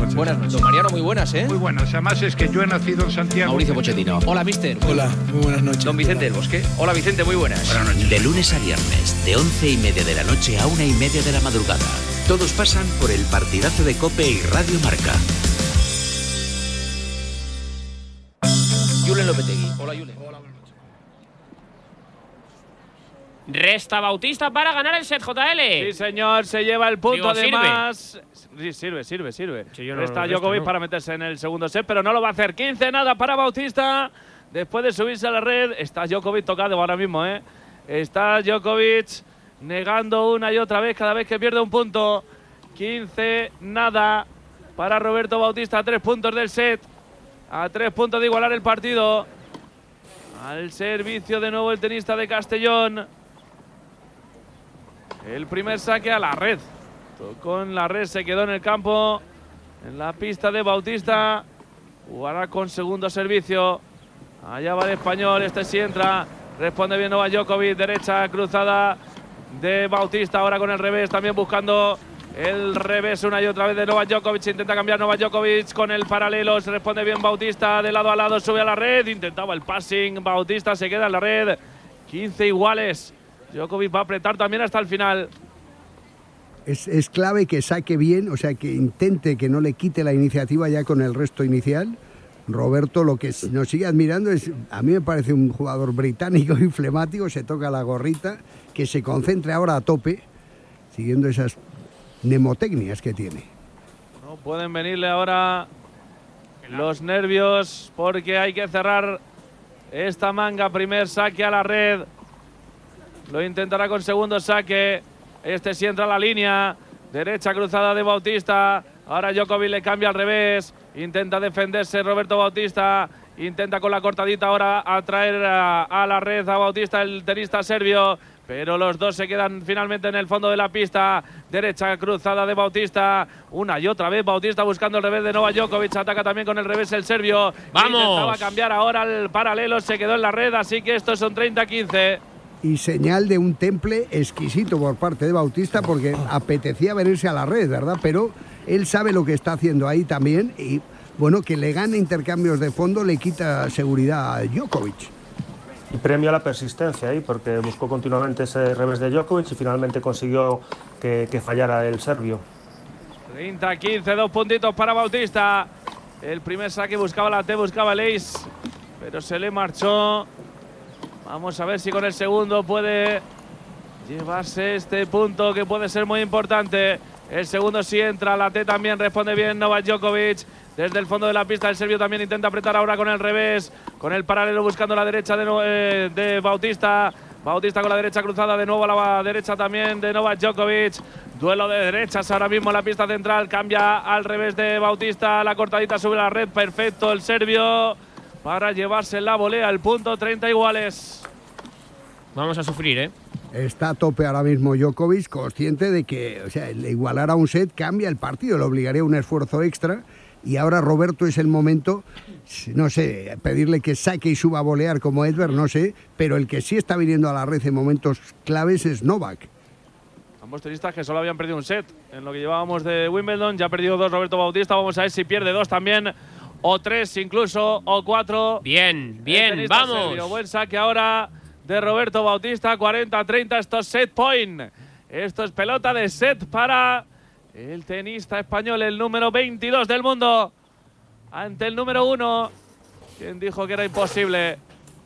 noches. Buenas noches. Don Mariano, muy buenas, ¿eh? Muy buenas. Además es que yo he nacido en Santiago. Mauricio Pochettino. Hola, mister. Hola, muy buenas noches. Don Vicente del Bosque. Hola, Vicente, muy buenas. Buenas noches. De lunes a viernes, de 11:30 de la noche a 1:30 de la madrugada. Todos pasan por el partidazo de COPE y Radio Marca. Julen Lopetegui. Hola, Julen. Hola, buenas noches. Resta Bautista para ganar el set, JL. Sí, señor, se lleva el punto. Digo, además. Sí, sirve. Sí, yo no Resta lo Djokovic no. para meterse en el segundo set, pero no lo va a hacer. 15-0 para Bautista. Después de subirse a la red, está Djokovic tocado ahora mismo, ¿eh? Está Djokovic negando una y otra vez cada vez que pierde un punto. 15-0 para Roberto Bautista. 3 puntos del set. A 3 puntos de igualar el partido. Al servicio de nuevo el tenista de Castellón. El primer saque a la red. Tocó en la red, se quedó en el campo. En la pista de Bautista. Jugará con segundo servicio. Allá va el español, este sí entra. Responde bien Novak Djokovic, derecha cruzada de Bautista. Ahora con el revés, también buscando el revés una y otra vez de Novak Djokovic. Intenta cambiar Novak Djokovic con el paralelo. Se responde bien Bautista, de lado a lado, sube a la red. Intentaba el passing, Bautista se queda en la red. 15 iguales. Djokovic va a apretar también hasta el final. Es clave que saque bien, o sea, que intente que no le quite la iniciativa ya con el resto inicial. Roberto, lo que nos sigue admirando es, a mí me parece un jugador británico y flemático, se toca la gorrita, que se concentre ahora a tope, siguiendo esas mnemotecnias que tiene. No pueden venirle ahora los nervios porque hay que cerrar esta manga. Primer saque a la red. Lo intentará con segundo saque. Este sí entra a la línea. Derecha cruzada de Bautista. Ahora Djokovic le cambia al revés. Intenta defenderse Roberto Bautista. Intenta con la cortadita ahora atraer a la red a Bautista, el tenista serbio. Pero los dos se quedan finalmente en el fondo de la pista. Derecha cruzada de Bautista. Una y otra vez Bautista buscando el revés de Novak Djokovic. Ataca también con el revés el serbio. ¡Vamos! Intentaba cambiar ahora el paralelo. Se quedó en la red. Así que estos son 30-15. Y señal de un temple exquisito por parte de Bautista, porque apetecía venirse a la red, ¿verdad? Pero él sabe lo que está haciendo ahí también y, bueno, que le gane intercambios de fondo le quita seguridad a Djokovic. Y premio a la persistencia ahí, porque buscó continuamente ese revés de Djokovic y finalmente consiguió que fallara el serbio. 30-15, 2 puntitos para Bautista. El primer saque buscaba la T, buscaba el ace, pero se le marchó. Vamos a ver si con el segundo puede llevarse este punto que puede ser muy importante. El segundo sí entra, la T también responde bien Novak Djokovic. Desde el fondo de la pista el serbio también intenta apretar ahora con el revés, con el paralelo buscando la derecha de Bautista. Bautista con la derecha cruzada, de nuevo a la derecha también de Novak Djokovic. Duelo de derechas ahora mismo en la pista central, cambia al revés de Bautista, la cortadita sobre la red, perfecto el serbio para llevarse la volea, el punto, 30 iguales. Vamos a sufrir, ¿eh? Está a tope ahora mismo Djokovic, consciente de que, o sea, el igualar a un set cambia el partido, le obligaría a un esfuerzo extra. Y ahora Roberto es el momento, no sé, pedirle que saque y suba a volear como Edberg, no sé, pero el que sí está viniendo a la red en momentos claves es Novak. Ambos tenistas que solo habían perdido un set en lo que llevábamos de Wimbledon. Ya ha perdido 2 Roberto Bautista, vamos a ver si pierde 2 también, o 3 incluso, o 4. Bien, El vamos. Serbio. Buen saque ahora de Roberto Bautista, 40-30, esto es set point. Esto es pelota de set para el tenista español, el número 22 del mundo, ante el número 1. ¿Quién dijo que era imposible?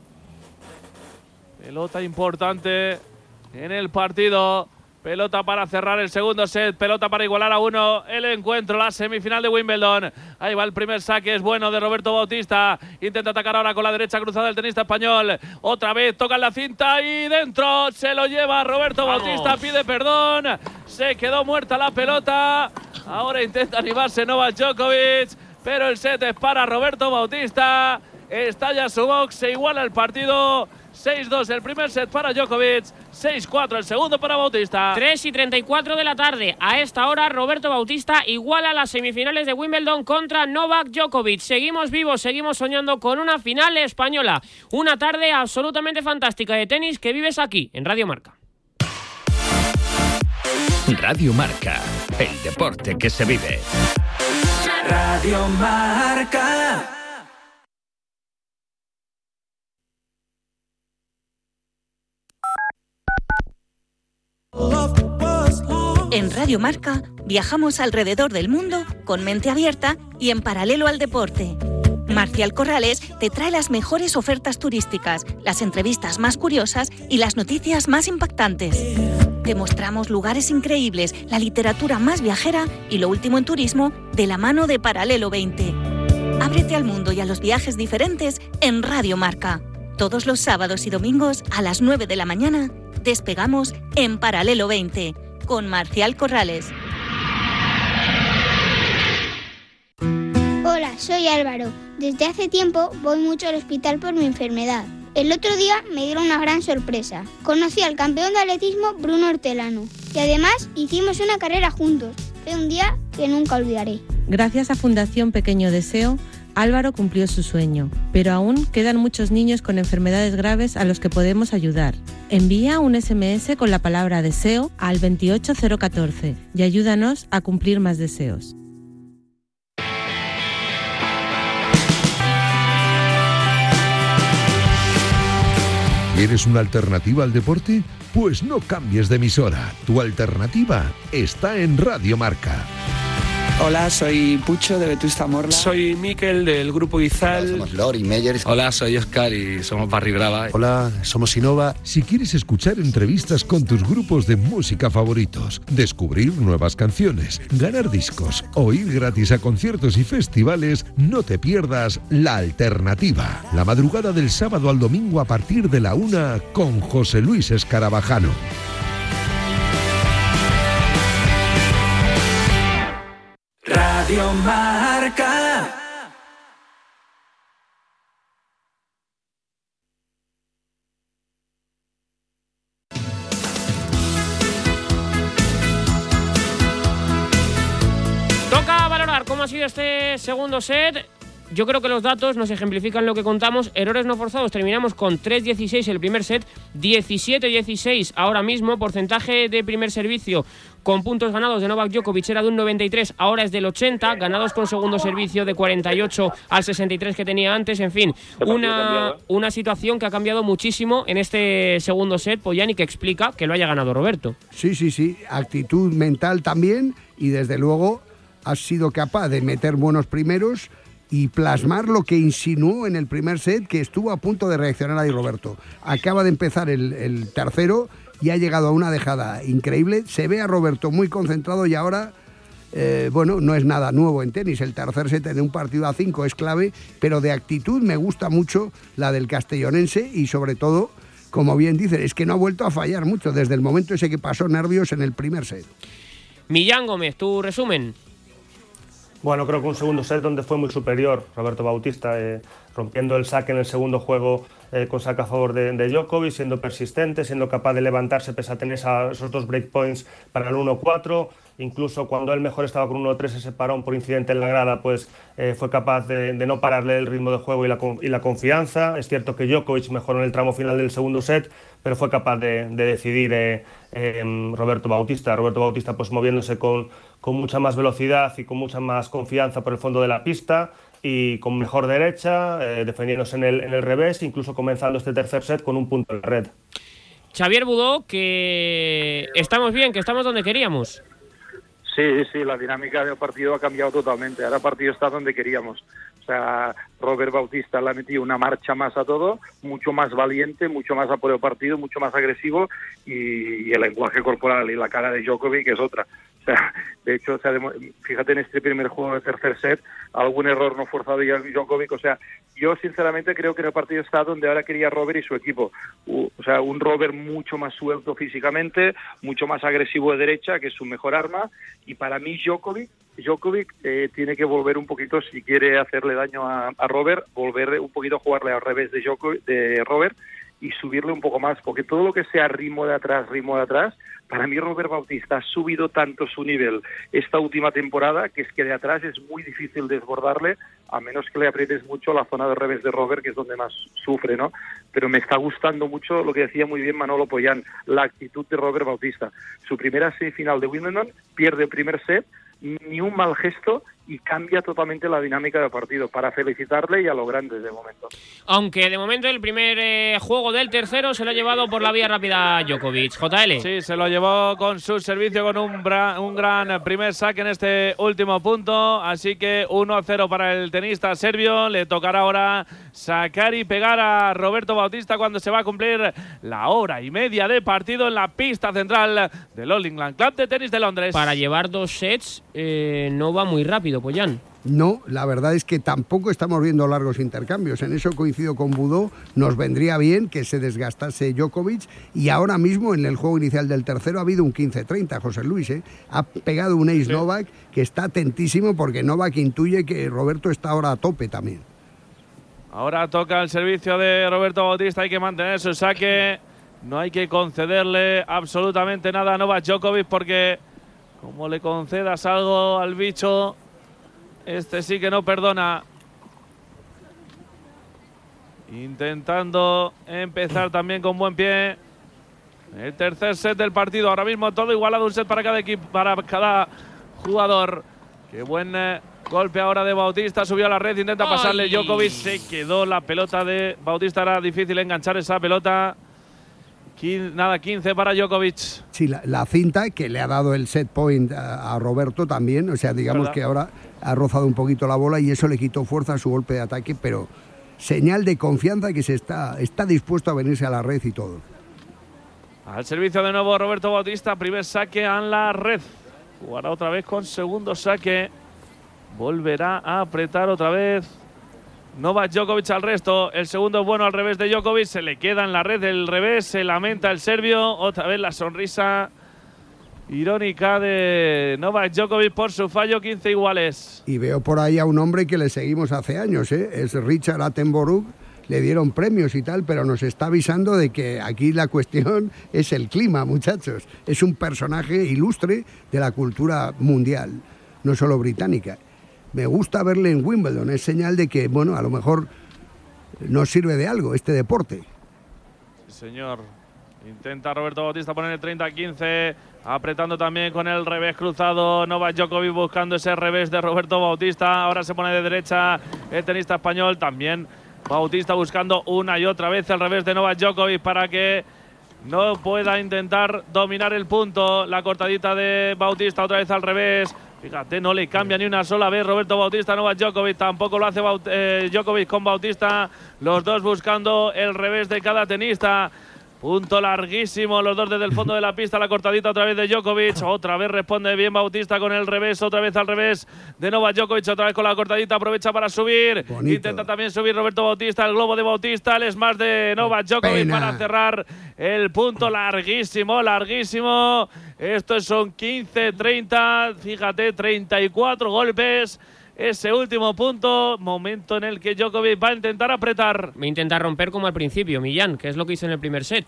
Pelota importante en el partido. Pelota para cerrar el segundo set, pelota para igualar a 1 el encuentro, la semifinal de Wimbledon. Ahí va el primer saque, es bueno de Roberto Bautista. Intenta atacar ahora con la derecha cruzada el tenista español. Otra vez toca la cinta y dentro se lo lleva Roberto Bautista, pide perdón. Se quedó muerta la pelota. Ahora intenta animarse Novak Djokovic, pero el set es para Roberto Bautista. Estalla su box, se iguala el partido. 6-2 el primer set para Djokovic, 6-4 el segundo para Bautista. 3:34 de la tarde. A esta hora Roberto Bautista iguala las semifinales de Wimbledon contra Novak Djokovic. Seguimos vivos, seguimos soñando con una final española. Una tarde absolutamente fantástica de tenis que vives aquí en Radio Marca. Radio Marca, el deporte que se vive. Radio Marca. En Radio Marca viajamos alrededor del mundo con mente abierta y en paralelo al deporte. Marcial Corrales te trae las mejores ofertas turísticas, las entrevistas más curiosas y las noticias más impactantes. Te mostramos lugares increíbles, la literatura más viajera y lo último en turismo de la mano de Paralelo 20. Ábrete al mundo y a los viajes diferentes en Radio Marca. Todos los sábados y domingos a las 9 de la mañana despegamos en Paralelo 20 con Marcial Corrales. Hola, soy Álvaro. Desde hace tiempo voy mucho al hospital por mi enfermedad. El otro día me dieron una gran sorpresa. Conocí al campeón de atletismo Bruno Hortelano y además hicimos una carrera juntos. Fue un día que nunca olvidaré. Gracias a Fundación Pequeño Deseo, Álvaro cumplió su sueño, pero aún quedan muchos niños con enfermedades graves a los que podemos ayudar. Envía un SMS con la palabra deseo al 28014 y ayúdanos a cumplir más deseos. ¿Quieres una alternativa al deporte? Pues no cambies de emisora. Tu alternativa está en Radio Marca. Hola, soy Pucho de Vetusta Morla. Soy Miquel del Grupo Izal. Hola, somos Lori Meyer. Hola, soy Oscar y somos Barry Brava. Hola, somos Innova. Si quieres escuchar entrevistas con tus grupos de música favoritos, descubrir nuevas canciones, ganar discos o ir gratis a conciertos y festivales, no te pierdas La Alternativa. La madrugada del sábado al domingo a partir de la 1 con José Luis Escarabajano. Radio Marca. Toca valorar cómo ha sido este segundo set. Yo creo que los datos nos ejemplifican lo que contamos. Errores no forzados, terminamos con 3-16 el primer set, 17-16 ahora mismo. Porcentaje de primer servicio con puntos ganados de Novak Djokovic era de un 93, ahora es del 80, ganados con segundo servicio de 48 al 63 que tenía antes. En fin, una situación que ha cambiado muchísimo en este segundo set, Poyani, que explica que lo haya ganado Roberto. Sí, actitud mental también, y desde luego has sido capaz de meter buenos primeros y plasmar lo que insinuó en el primer set, que estuvo a punto de reaccionar ahí Roberto. Acaba de empezar el tercero y ha llegado a una dejada increíble. Se ve a Roberto muy concentrado y ahora, no es nada nuevo en tenis. El tercer set en un partido a 5 es clave, pero de actitud me gusta mucho la del castellonense y sobre todo, como bien dice, es que no ha vuelto a fallar mucho desde el momento ese que pasó nervios en el primer set. Millán Gómez, tu resumen. Bueno, creo que un segundo set donde fue muy superior Roberto Bautista, rompiendo el saque en el segundo juego con saque a favor de Djokovic, siendo persistente, siendo capaz de levantarse pese a tener esos dos breakpoints para el 1-4. Incluso cuando él mejor estaba con 1-3, ese parón por incidente en la grada, pues fue capaz de no pararle el ritmo de juego y la confianza. Es cierto que Djokovic mejoró en el tramo final del segundo set, pero fue capaz de decidir Roberto Bautista. Roberto Bautista pues moviéndose con mucha más velocidad y con mucha más confianza por el fondo de la pista y con mejor derecha, defendiéndose en el revés, incluso comenzando este tercer set con un punto en la red. Xavier Budó, que estamos bien, que estamos donde queríamos. Sí, la dinámica del partido ha cambiado totalmente. Ahora el partido está donde queríamos. O sea, Robert Bautista le ha metido una marcha más a todo, mucho más valiente, mucho más a por el partido, mucho más agresivo, y el lenguaje corporal y la cara de Djokovic es otra. O sea, de hecho, fíjate en este primer juego de tercer set, algún error no forzado de Djokovic. O sea, yo sinceramente creo que el partido está donde ahora quería Robert y su equipo. O sea, un Robert mucho más suelto físicamente, mucho más agresivo de derecha, que es su mejor arma. Y para mí Djokovic tiene que volver un poquito, si quiere hacerle daño a Robert, volver un poquito a jugarle al revés de Robert y subirle un poco más, porque todo lo que sea ritmo de atrás, para mí Robert Bautista ha subido tanto su nivel esta última temporada que es que de atrás es muy difícil desbordarle, a menos que le aprietes mucho la zona de revés de Robert, que es donde más sufre, ¿no? Pero me está gustando mucho lo que decía muy bien Manolo Poyán, la actitud de Robert Bautista. Su primera semifinal de Wimbledon, pierde el primer set, ni un mal gesto, y cambia totalmente la dinámica del partido, para felicitarle y a los grandes de momento. Aunque de momento el primer juego del tercero se lo ha llevado por la vía rápida Djokovic. JL. Sí, se lo llevó con su servicio, con un gran primer saque en este último punto, así que 1-0 para el tenista serbio. Le tocará ahora sacar y pegar a Roberto Bautista cuando se va a cumplir la hora y media de partido en la pista central del All England Club de Tenis de Londres. Para llevar 2 sets no va muy rápido, Pollán. No, la verdad es que tampoco estamos viendo largos intercambios. En eso coincido con Budó. Nos vendría bien que se desgastase Djokovic, y ahora mismo en el juego inicial del tercero ha habido un 15-30, José Luis. Ha pegado un ace Novak, que está atentísimo porque Novak intuye que Roberto está ahora a tope también. Ahora toca el servicio de Roberto Bautista, hay que mantener su saque, no hay que concederle absolutamente nada a Novak Djokovic, porque como le concedas algo al bicho, este sí que no perdona. Intentando empezar también con buen pie el tercer set del partido. Ahora mismo todo igualado, un set para cada equipo, para cada jugador. Qué buen golpe ahora de Bautista, subió a la red, intenta pasarle Djokovic, se quedó la pelota de Bautista, era difícil enganchar esa pelota. 15 para Djokovic. Sí, la cinta que le ha dado el set point a Roberto también, o sea, digamos que ahora ha rozado un poquito la bola y eso le quitó fuerza a su golpe de ataque, pero señal de confianza que está dispuesto a venirse a la red y todo. Al servicio de nuevo Roberto Bautista, primer saque a la red. Jugará otra vez con segundo saque. Volverá a apretar otra vez Novak Djokovic al resto. El segundo es bueno al revés de Djokovic. Se le queda en la red del revés. Se lamenta el serbio. Otra vez la sonrisa irónica de Novak Djokovic por su fallo. 15 iguales. Y veo por ahí a un hombre que le seguimos hace años, ¿eh? Es Richard Attenborough. Le dieron premios y tal, pero nos está avisando de que aquí la cuestión es el clima, muchachos. Es un personaje ilustre de la cultura mundial, no solo británica. Me gusta verle en Wimbledon, es señal de que, bueno, a lo mejor nos sirve de algo este deporte. Sí, señor. Intenta Roberto Bautista poner el 30-15, apretando también con el revés cruzado. Novak Djokovic buscando ese revés de Roberto Bautista. Ahora se pone de derecha el tenista español. También Bautista buscando una y otra vez el revés de Novak Djokovic para que no pueda intentar dominar el punto. La cortadita de Bautista otra vez al revés. Fíjate, no le cambia ni una sola vez Roberto Bautista, Novak Djokovic, tampoco lo hace Djokovic con Bautista, los dos buscando el revés de cada tenista. Punto larguísimo, los dos desde el fondo de la pista, la cortadita otra vez de Djokovic, otra vez responde bien Bautista con el revés, otra vez al revés de Novak Djokovic, otra vez con la cortadita, aprovecha para subir, bonito. Intenta también subir Roberto Bautista, el globo de Bautista, el smash de Novak Djokovic para cerrar el punto larguísimo, larguísimo. Estos son 15-30, fíjate, 34 golpes. Ese último punto, momento en el que Djokovic va a intentar apretar. Me intenta romper como al principio, Millán, que es lo que hizo en el primer set.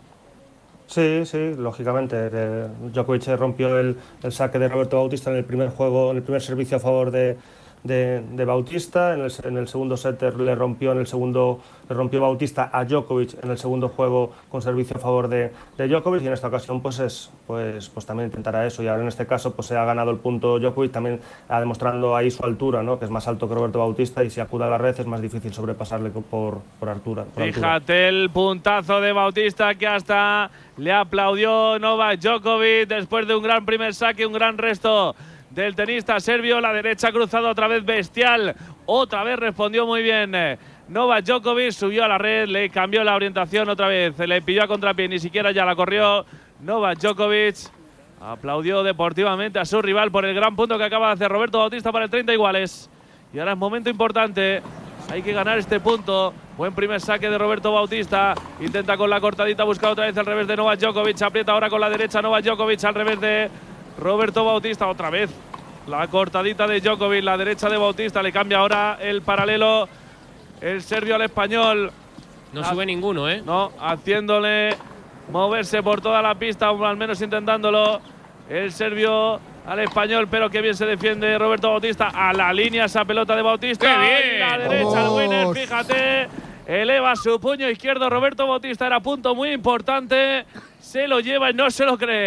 Sí, lógicamente. Djokovic rompió el saque de Roberto Bautista en el primer juego, en el primer servicio a favor de Bautista. En el segundo set le rompió Bautista a Djokovic en el segundo juego con servicio a favor de Djokovic, y en esta ocasión pues también intentará eso, y ahora en este caso pues se ha ganado el punto Djokovic, también demostrando ahí su altura, ¿no? Que es más alto que Roberto Bautista, y si acude a la red es más difícil sobrepasarle por altura. Fíjate el puntazo de Bautista, que hasta le aplaudió Novak Djokovic después de un gran primer saque, un gran resto del tenista serbio. La derecha cruzada otra vez bestial, otra vez respondió muy bien Novak Djokovic, subió a la red, le cambió la orientación otra vez, le pilló a contrapié, ni siquiera ya la corrió. Novak Djokovic aplaudió deportivamente a su rival por el gran punto que acaba de hacer Roberto Bautista para el 30 iguales. Y ahora es momento importante, hay que ganar este punto. Buen primer saque de Roberto Bautista, intenta con la cortadita buscar otra vez el revés de Novak Djokovic, aprieta ahora con la derecha Novak Djokovic al revés de Roberto Bautista, otra vez la cortadita de Djokovic, la derecha de Bautista, le cambia ahora el paralelo el serbio al español. No sube ninguno, ¿eh? No, haciéndole moverse por toda la pista, o al menos intentándolo, el serbio al español, pero qué bien se defiende Roberto Bautista. A la línea esa pelota de Bautista. ¡Qué bien! Y la derecha, el winner, fíjate. Eleva su puño izquierdo Roberto Bautista, era punto muy importante. Se lo lleva y no se lo cree.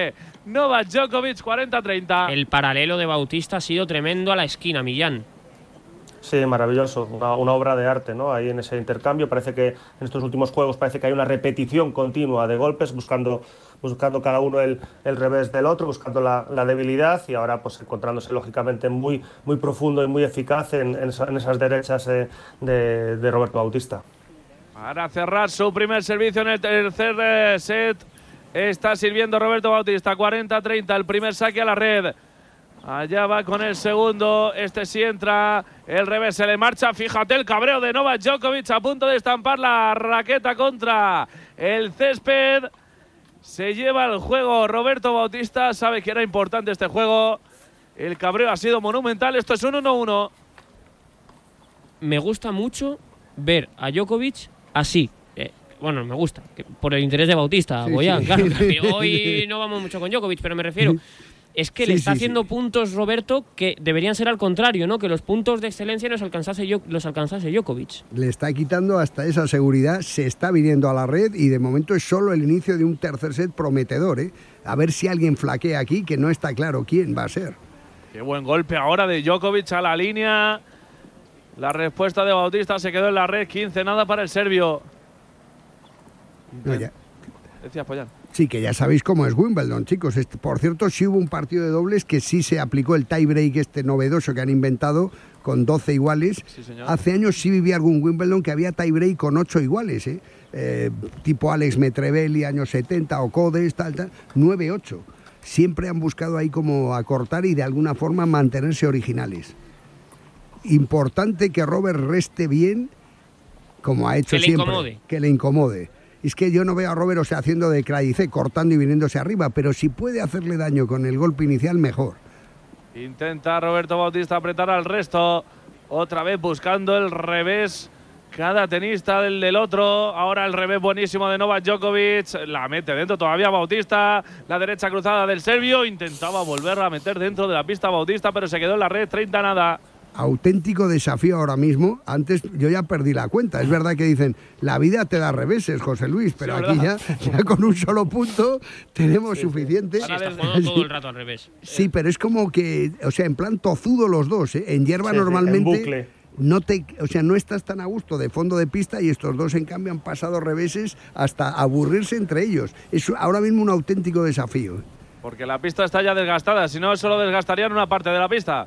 Novak Djokovic, 40-30. El paralelo de Bautista ha sido tremendo a la esquina, Millán. Sí, maravilloso, una obra de arte, ¿no? Ahí en ese intercambio parece que en estos últimos juegos parece que hay una repetición continua de golpes, buscando cada uno el revés del otro, buscando la debilidad, y ahora pues encontrándose lógicamente muy profundo y muy eficaz en esas derechas de Roberto Bautista. Para cerrar su primer servicio en el tercer set, está sirviendo Roberto Bautista, 40-30, el primer saque a la red. Allá va con el segundo, este sí entra, el revés se le marcha, fíjate el cabreo de Novak Djokovic a punto de estampar la raqueta contra el césped. Se lleva el juego Roberto Bautista, sabe que era importante este juego, el cabreo ha sido monumental, esto es un 1-1. Me gusta mucho ver a Djokovic así. Bueno, me gusta, por el interés de Bautista, Sí, Boyán, sí. claro. Hoy no vamos mucho con Djokovic, pero me refiero... Es que le está haciendo puntos, Roberto, que deberían ser al contrario, ¿no? Que los puntos de excelencia los alcanzase Djokovic. Le está quitando hasta esa seguridad, se está viniendo a la red y de momento es solo el inicio de un tercer set prometedor, ¿eh? A ver si alguien flaquea aquí, que no está claro quién va a ser. Qué buen golpe ahora de Djokovic a la línea. La respuesta de Bautista se quedó en la red, 15 nada para el serbio. No, ya. Decías, Pollán. Sí, que ya sabéis cómo es Wimbledon, chicos. Por cierto, sí hubo un partido de dobles que sí se aplicó el tie-break novedoso que han inventado con 12 iguales. Sí, señor. Hace años sí vivía algún Wimbledon que había tie-break con 8 iguales, tipo Alex Metrevelli, años 70, o Codes, tal, 9-8. Siempre han buscado ahí como acortar y de alguna forma mantenerse originales. Importante que Robert reste bien, como ha hecho que siempre. Incomode. Que le incomode. Es que yo no veo a Robert, haciendo de Cradicé, cortando y viniéndose arriba, pero si puede hacerle daño con el golpe inicial, mejor. Intenta Roberto Bautista apretar al resto. Otra vez buscando el revés. Cada tenista del otro. Ahora el revés buenísimo de Novak Djokovic. La mete dentro todavía Bautista. La derecha cruzada del serbio. Intentaba volverla a meter dentro de la pista Bautista, pero se quedó en la red, 30 nada. Auténtico desafío ahora mismo. Antes yo ya perdí la cuenta. Es verdad que dicen, la vida te da reveses, José Luis, pero Sí, aquí ya con un solo punto tenemos suficiente. Sí, está jugando todo el rato al revés. Sí, pero es como que, en plan tozudo los dos, ¿eh? En hierba normalmente en bucle. no estás tan a gusto de fondo de pista y estos dos en cambio han pasado reveses hasta aburrirse entre ellos. Es ahora mismo un auténtico desafío. Porque la pista está ya desgastada. Si no, solo desgastarían una parte de la pista.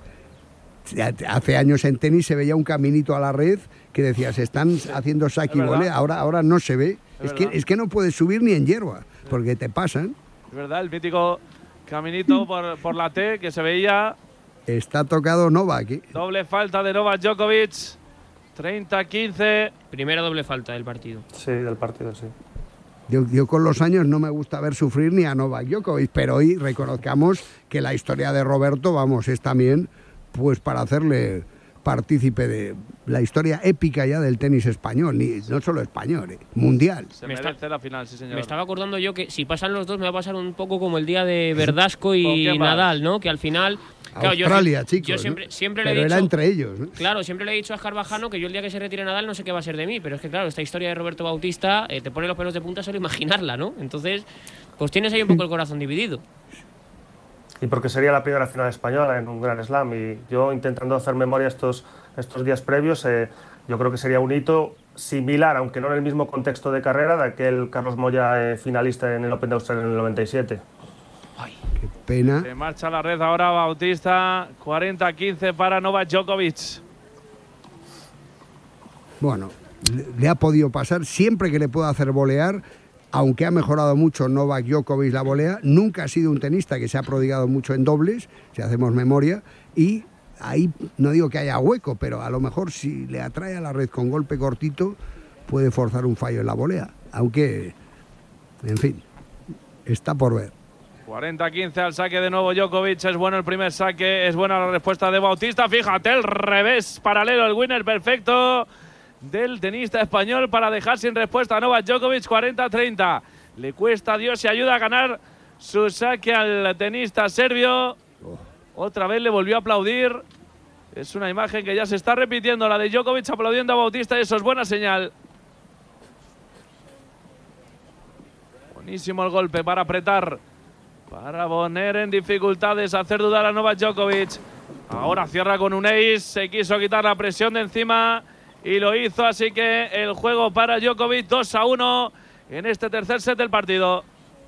Hace años en tenis se veía un caminito a la red que decía, se están haciendo saque y volea, ahora no se ve. Es que no puedes subir ni en hierba, porque te pasan. Es verdad, el mítico caminito por la T que se veía. Está tocado Novak, ¿eh? Doble falta de Novak Djokovic. 30-15. Primera doble falta del partido. Sí, del partido, sí. Yo con los años no me gusta ver sufrir ni a Novak Djokovic, pero hoy reconozcamos que la historia de Roberto, es también pues para hacerle partícipe de la historia épica ya del tenis español, no solo español, mundial. Se merece la final, sí señor. Me estaba acordando yo que si pasan los dos me va a pasar un poco como el día de Verdasco y Nadal, ¿no? Que al final... Claro, Australia, chicos, yo siempre le he pero dicho... era entre ellos, ¿no? Claro, siempre le he dicho a Oscar Bajano que yo el día que se retire Nadal no sé qué va a ser de mí, pero es que claro, esta historia de Roberto Bautista te pone los pelos de punta solo imaginarla, ¿no? Entonces, pues tienes ahí un poco el corazón dividido. Y porque sería la primera final española en un Grand Slam, y yo intentando hacer memoria estos días previos, yo creo que sería un hito similar, aunque no en el mismo contexto de carrera, de aquel Carlos Moya finalista en el Open de Australia en el 97. Qué pena. Se marcha la red ahora Bautista, 40-15 para Novak Djokovic. Bueno, le ha podido pasar siempre que le pueda hacer volear. Aunque ha mejorado mucho Novak Djokovic la volea, nunca ha sido un tenista que se ha prodigado mucho en dobles, si hacemos memoria, y ahí no digo que haya hueco, pero a lo mejor si le atrae a la red con golpe cortito, puede forzar un fallo en la volea, aunque, en fin, está por ver. 40-15 al saque de nuevo Djokovic, es bueno el primer saque, es buena la respuesta de Bautista, fíjate el revés paralelo, el winner perfecto del tenista español para dejar sin respuesta a Novak Djokovic. 40-30. Le cuesta a Dios y ayuda a ganar su saque al tenista serbio. Otra vez le volvió a aplaudir. Es una imagen que ya se está repitiendo, la de Djokovic aplaudiendo a Bautista, y eso es buena señal. Buenísimo el golpe para apretar para poner en dificultades, hacer dudar a Novak Djokovic. Ahora cierra con un ace, se quiso quitar la presión de encima y lo hizo, así que el juego para Djokovic 2-1 en este tercer set del partido.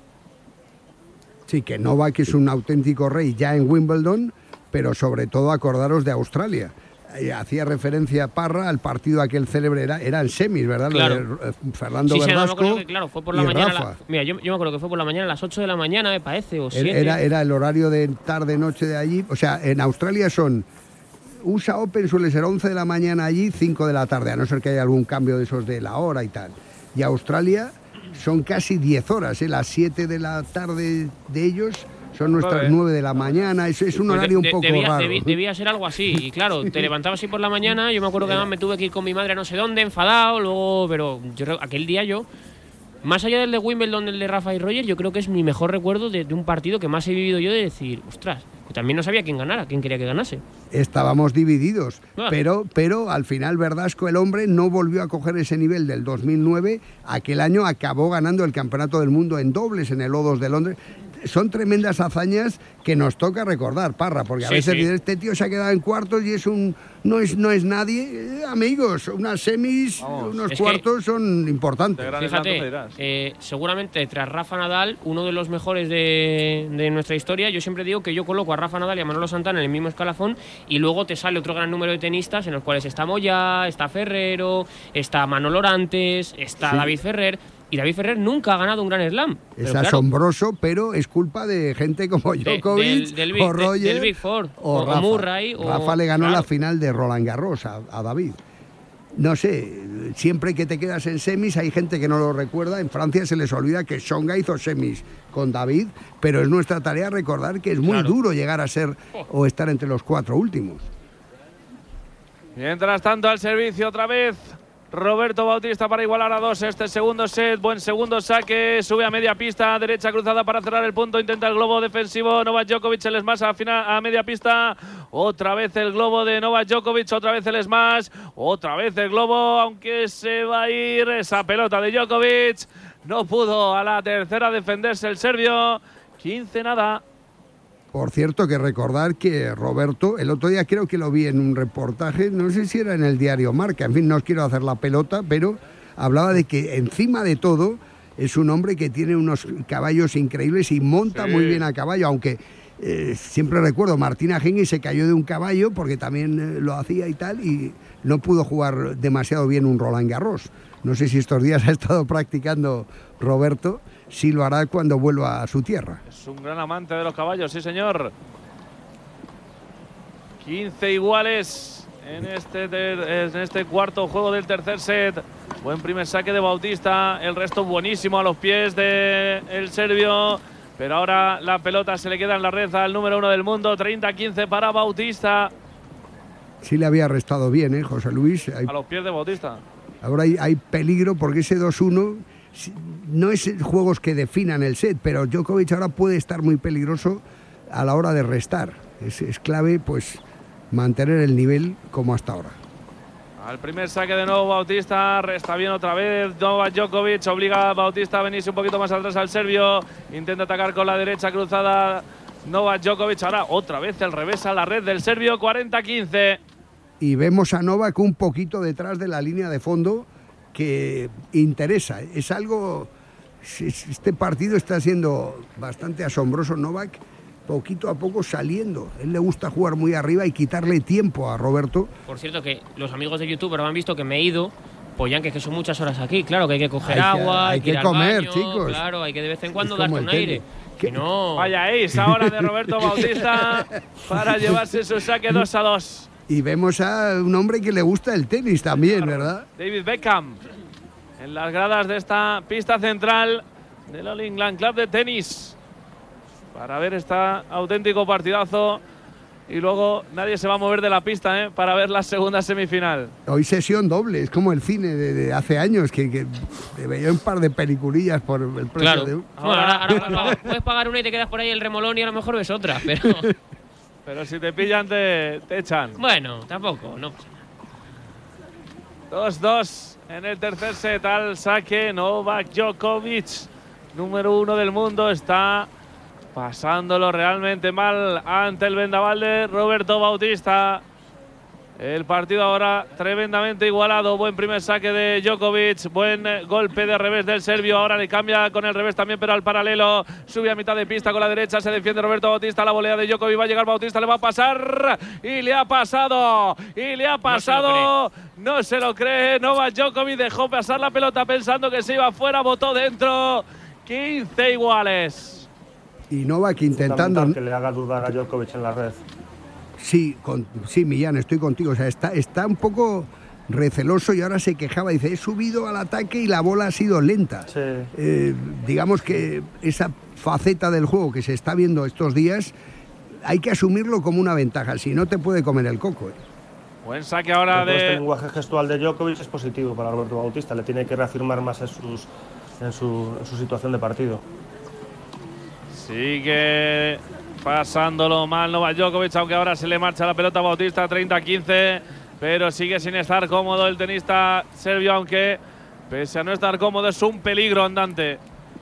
Sí, que Novak es un auténtico rey ya en Wimbledon, pero sobre todo acordaros de Australia. Hacía referencia Parra al partido aquel célebre, era en semis, ¿verdad? Claro. Lo de Fernando Sí, Verdasco me acuerdo que, claro, fue por la y mañana. Rafa. Mira, yo me acuerdo que fue por la mañana a las 8 de la mañana, me parece, o 7. Era el horario de tarde-noche de allí. O sea, en Australia son... USA Open suele ser 11 de la mañana allí, 5 de la tarde, a no ser que haya algún cambio de esos de la hora y tal. Y Australia son casi 10 horas, las 7 de la tarde de ellos son nuestras 9 de la mañana. Es un horario un poco raro. Debía ser algo así. Y claro, te levantabas así por la mañana. Yo me acuerdo que además me tuve que ir con mi madre a no sé dónde, enfadado. Luego, pero aquel día más allá del de Wimbledon, del de Rafa y Roger, yo creo que es mi mejor recuerdo de un partido que más he vivido yo, de decir, ostras, que también no sabía quién ganara, quién quería que ganase. Estábamos divididos, pero al final Verdasco, el hombre, no volvió a coger ese nivel del 2009. Aquel año acabó ganando el Campeonato del Mundo en dobles en el O2 de Londres. Son tremendas hazañas que nos toca recordar, Parra, porque a veces este tío se ha quedado en cuartos y no es nadie. Amigos, unas semis, unos cuartos son importantes. Fíjate, seguramente tras Rafa Nadal, uno de los mejores de nuestra historia, yo siempre digo que yo coloco a Rafa Nadal y a Manolo Santana en el mismo escalafón, y luego te sale otro gran número de tenistas en los cuales está Moyá, está Ferrero, está Manolo Orantes, está David Ferrer. Y David Ferrer nunca ha ganado un Grand Slam. Es asombroso, pero es culpa de gente como Djokovic, o Roger, del Big Four, o Rafa. Murray. Rafa le ganó la final de Roland Garros a David. No sé, siempre que te quedas en semis hay gente que no lo recuerda. En Francia se les olvida que Tsonga hizo semis con David, pero es nuestra tarea recordar que es muy duro llegar a ser o estar entre los 4 últimos. Mientras tanto, al servicio otra vez Roberto Bautista para igualar a 2 este segundo set. Buen segundo saque, sube a media pista, derecha cruzada para cerrar el punto, intenta el globo defensivo Novak Djokovic, el smash a media pista, otra vez el globo de Novak Djokovic, otra vez el smash, otra vez el globo, aunque se va a ir esa pelota de Djokovic. No pudo a la tercera defenderse el serbio. 15-0. Por cierto, que recordar que Roberto, el otro día creo que lo vi en un reportaje, no sé si era en el diario Marca, en fin, no os quiero hacer la pelota, pero hablaba de que encima de todo es un hombre que tiene unos caballos increíbles y monta muy bien a caballo, aunque siempre recuerdo, Martina Hingis se cayó de un caballo porque también lo hacía y tal, y no pudo jugar demasiado bien un Roland Garros. No sé si estos días ha estado practicando Roberto, si lo hará cuando vuelva a su tierra. Es un gran amante de los caballos, sí señor. 15 iguales en este cuarto juego del tercer set. Buen primer saque de Bautista, el resto buenísimo a los pies del serbio. Pero ahora la pelota se le queda en la red al número 1 del mundo. 30-15 para Bautista. Sí le había restado bien, José Luis. A los pies de Bautista. Ahora hay peligro porque ese 2-1 no es juegos que definan el set, pero Djokovic ahora puede estar muy peligroso a la hora de restar. Es clave pues mantener el nivel como hasta ahora. Al primer saque de nuevo Bautista, resta bien otra vez Novak Djokovic, obliga a Bautista a venirse un poquito más atrás al serbio, intenta atacar con la derecha cruzada Novak Djokovic, ahora otra vez el revés a la red del serbio, 40-15. Y vemos a Novak un poquito detrás de la línea de fondo, que interesa. Es algo... Este partido está siendo bastante asombroso. Novak, poquito a poco saliendo. Él le gusta jugar muy arriba y quitarle tiempo a Roberto. Por cierto, que los amigos de YouTube han visto que me he ido. Pues ya que son muchas horas aquí. Claro, que hay que coger agua, hay que comer, baño, chicos. Claro, hay que de vez en cuando darte un aire. Que no... Vaya ace ahora de Roberto Bautista para llevarse su saque 2-2. Y vemos a un hombre que le gusta el tenis también, ¿verdad? David Beckham, en las gradas de esta pista central del All England Club de tenis, para ver este auténtico partidazo. Y luego nadie se va a mover de la pista para ver la segunda semifinal. Hoy sesión doble, es como el cine de hace años, que veía un par de peliculillas por el precio de... Ahora puedes pagar una y te quedas por ahí el remolón y a lo mejor ves otra, pero... Pero si te pillan te echan. Bueno, tampoco, no pasa nada. 2-2 en el tercer set al saque Novak Djokovic, número 1 del mundo, está pasándolo realmente mal ante el vendaval de Roberto Bautista. El partido ahora tremendamente igualado. Buen primer saque de Djokovic. Buen golpe de revés del serbio. Ahora le cambia con el revés también, pero al paralelo. Sube a mitad de pista con la derecha. Se defiende Roberto Bautista. La volea de Djokovic. Va a llegar Bautista. Le va a pasar. Y le ha pasado. Y le ha pasado. No se lo cree. Novak Djokovic dejó pasar la pelota pensando que se iba afuera. Botó dentro. 15 iguales. Y Novak intentando que le haga dudar a Djokovic en la red. Sí, Millán, estoy contigo. O sea, está un poco receloso y ahora se quejaba. Dice, he subido al ataque y la bola ha sido lenta. Sí. Digamos que esa faceta del juego que se está viendo estos días hay que asumirlo como una ventaja. Si no, te puede comer el coco. Buen saque ahora de... Este lenguaje gestual de Djokovic es positivo para Roberto Bautista. Le tiene que reafirmar más en su situación de partido. Sigue pasándolo mal Novak Djokovic, aunque ahora se le marcha la pelota a Bautista, 30-15, pero sigue sin estar cómodo el tenista serbio, aunque pese a no estar cómodo es un peligro andante.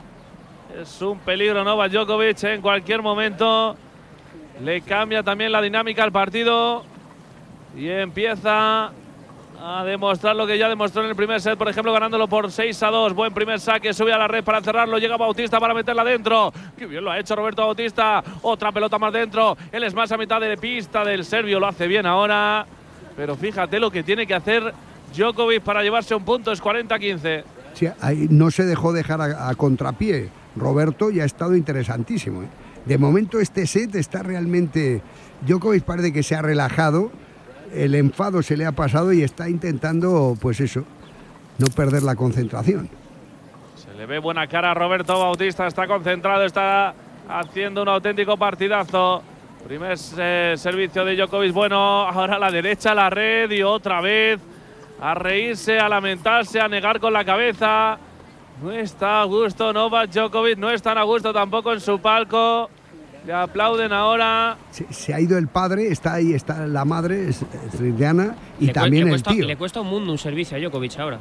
Es un peligro Novak Djokovic, en cualquier momento le cambia también la dinámica al partido y empieza a demostrar lo que ya demostró en el primer set, por ejemplo, ganándolo por 6-2. Buen primer saque, sube a la red para cerrarlo, llega Bautista para meterla dentro. Qué bien lo ha hecho Roberto Bautista. Otra pelota más dentro. Él es más a mitad de pista del serbio, lo hace bien ahora. Pero fíjate lo que tiene que hacer Djokovic para llevarse un punto, es 40-15. Sí, ahí no se dejó dejar a contrapié Roberto y ha estado interesantísimo. De momento este set está realmente... Djokovic parece que se ha relajado. El enfado se le ha pasado y está intentando, pues eso, no perder la concentración. Se le ve buena cara a Roberto Bautista, está concentrado, está haciendo un auténtico partidazo. Primer servicio de Djokovic, bueno, ahora a la derecha, la red y otra vez a reírse, a lamentarse, a negar con la cabeza. No está a gusto Novak Djokovic, no está a gusto tampoco en su palco. Le aplauden ahora. Se ha ido el padre, está ahí, está la madre, Sridiana, y también el tío. Le cuesta un mundo un servicio a Djokovic ahora.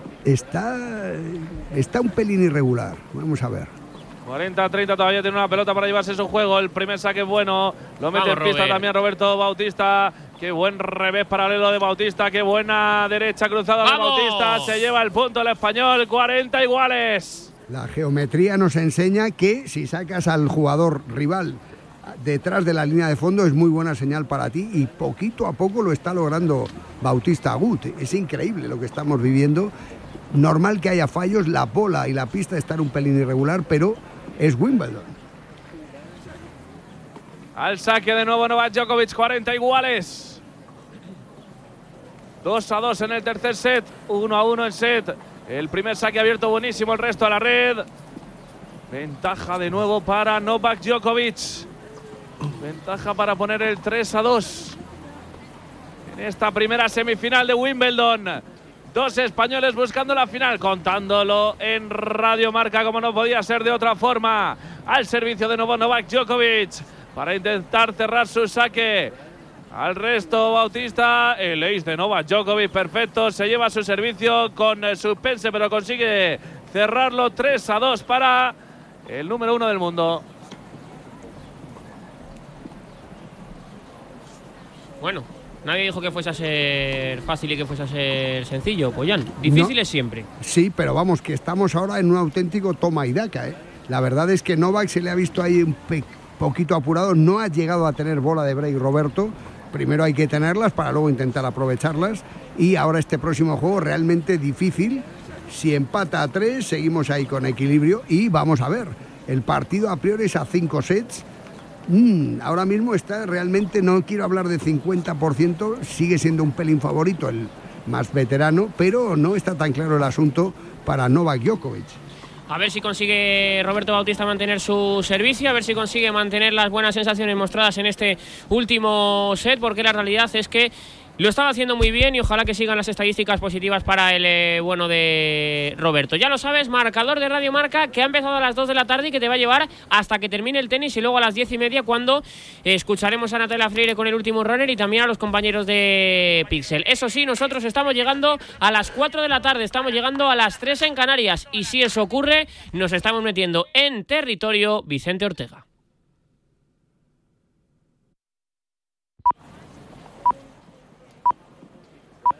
Está un pelín irregular, vamos a ver. 40-30, todavía tiene una pelota para llevarse su juego. El primer saque es bueno, lo mete en pista también Roberto Bautista. Qué buen revés paralelo de Bautista, qué buena derecha cruzada de Bautista. Se lleva el punto el español, 40 iguales. La geometría nos enseña que si sacas al jugador rival detrás de la línea de fondo es muy buena señal para ti y poquito a poco lo está logrando Bautista Agut. Es increíble lo que estamos viviendo. Normal que haya fallos, la bola y la pista están un pelín irregular, pero es Wimbledon. Al saque de nuevo Novak Djokovic, 40 iguales. 2-2 en el tercer set, 1-1 en set. El primer saque abierto buenísimo, el resto a la red. Ventaja de nuevo para Novak Djokovic. Ventaja para poner el 3-2 en esta primera semifinal de Wimbledon. Dos españoles buscando la final, contándolo en Radio Marca como no podía ser de otra forma. Al servicio de nuevo Novak Djokovic para intentar cerrar su saque. Al resto Bautista, el ace de Novak Djokovic perfecto, se lleva su servicio con suspense pero consigue cerrarlo. 3-2 para el número 1 del mundo. Bueno, nadie dijo que fuese a ser fácil y que fuese a ser sencillo, Pollán. Difícil es siempre. Sí, pero vamos, que estamos ahora en un auténtico toma y daca, ¿eh? La verdad es que Novak se le ha visto ahí un poquito apurado, no ha llegado a tener bola de break Roberto. Primero hay que tenerlas para luego intentar aprovecharlas. Y ahora este próximo juego realmente difícil. Si empata a 3, seguimos ahí con equilibrio y vamos a ver. El partido a priori es a 5 sets. Ahora mismo está realmente, no quiero hablar de 50%, sigue siendo un pelín favorito el más veterano, pero no está tan claro el asunto para Novak Djokovic. A ver si consigue Roberto Bautista mantener su servicio, a ver si consigue mantener las buenas sensaciones mostradas en este último set, porque la realidad es que lo estaba haciendo muy bien y ojalá que sigan las estadísticas positivas para el bueno de Roberto. Ya lo sabes, marcador de Radio Marca que ha empezado a las 2 de la tarde y que te va a llevar hasta que termine el tenis y luego a las 10:30 cuando escucharemos a Natalia Freire con el último runner y también a los compañeros de Pixel. Eso sí, nosotros estamos llegando a las 4 de la tarde, estamos llegando a las 3 en Canarias y si eso ocurre, nos estamos metiendo en territorio Vicente Ortega.